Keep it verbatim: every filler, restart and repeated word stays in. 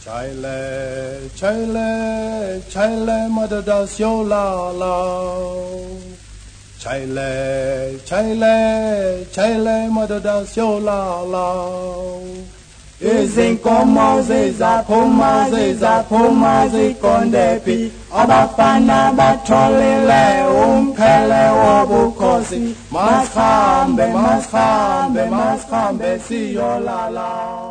Chile, Chile, Chile, madada siola la. Chile, Chile, Chile, madada siola la. Izinkomo zizaphuma zizaphuma zikondepi abafana batholile umphele wobukhosi. Masikhambe masikhambe masikhambe siyolala.